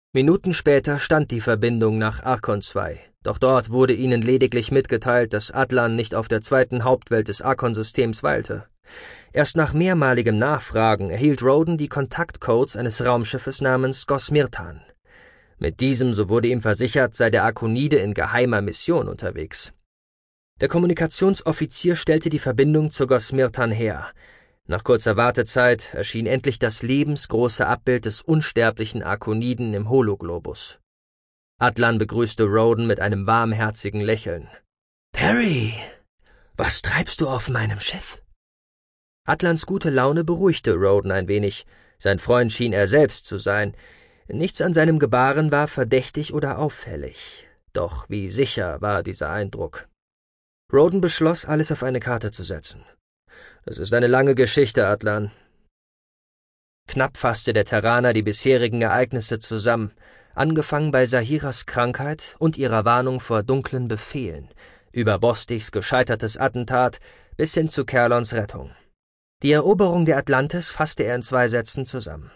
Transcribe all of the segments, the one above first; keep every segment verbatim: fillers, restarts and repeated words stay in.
Minuten später stand die Verbindung nach Arkon zwei, doch dort wurde ihnen lediglich mitgeteilt, dass Atlan nicht auf der zweiten Hauptwelt des Arkon-Systems weilte. Erst nach mehrmaligem Nachfragen erhielt Roden die Kontaktcodes eines Raumschiffes namens Gosmirtan. Mit diesem, so wurde ihm versichert, sei der Arkonide in geheimer Mission unterwegs. Der Kommunikationsoffizier stellte die Verbindung zur Gosmirtan her. Nach kurzer Wartezeit erschien endlich das lebensgroße Abbild des unsterblichen Arkoniden im Hologlobus. Atlan begrüßte Roden mit einem warmherzigen Lächeln. »Perry, was treibst du auf meinem Schiff?« Atlans gute Laune beruhigte Roden ein wenig. Sein Freund schien er selbst zu sein. Nichts an seinem Gebaren war verdächtig oder auffällig. Doch wie sicher war dieser Eindruck? Roden beschloss, alles auf eine Karte zu setzen. »Das ist eine lange Geschichte, Atlan.« Knapp fasste der Terraner die bisherigen Ereignisse zusammen, angefangen bei Sahiras Krankheit und ihrer Warnung vor dunklen Befehlen, über Bostichs gescheitertes Attentat bis hin zu Kerlons Rettung. Die Eroberung der Atlantis fasste er in zwei Sätzen zusammen.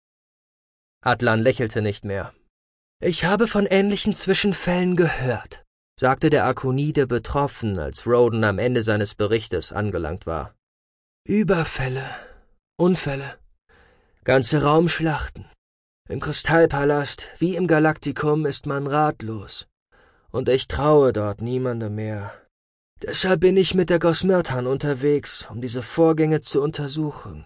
Atlan lächelte nicht mehr. »Ich habe von ähnlichen Zwischenfällen gehört«, sagte der Arkonide betroffen, als Roden am Ende seines Berichtes angelangt war. »Überfälle, Unfälle, ganze Raumschlachten. Im Kristallpalast wie im Galaktikum ist man ratlos. Und ich traue dort niemandem mehr. Deshalb bin ich mit der Gosmirtan unterwegs, um diese Vorgänge zu untersuchen.«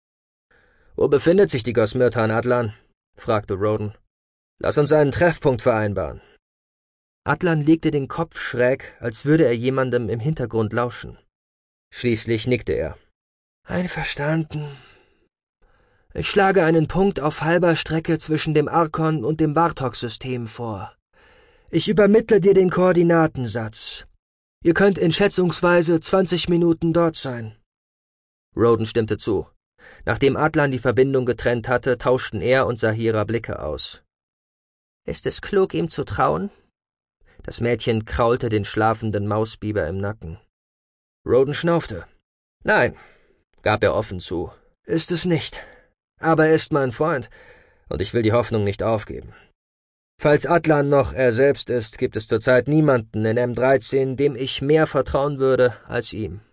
»Wo befindet sich die Gosmirtan, Atlan?« fragte Roden. »Lass uns einen Treffpunkt vereinbaren.« Atlan legte den Kopf schräg, als würde er jemandem im Hintergrund lauschen. Schließlich nickte er. »Einverstanden. Ich schlage einen Punkt auf halber Strecke zwischen dem Arkon und dem Bartok-System vor. Ich übermittle dir den Koordinatensatz. Ihr könnt in schätzungsweise zwanzig Minuten dort sein.« Roden stimmte zu. Nachdem Atlan die Verbindung getrennt hatte, tauschten er und Sahira Blicke aus. »Ist es klug, ihm zu trauen?« Das Mädchen kraulte den schlafenden Mausbiber im Nacken. Roden schnaufte. »Nein«, gab er offen zu, »ist es nicht. Aber er ist mein Freund, und ich will die Hoffnung nicht aufgeben. Falls Atlan noch er selbst ist, gibt es zurzeit niemanden in M dreizehn, dem ich mehr vertrauen würde als ihm.«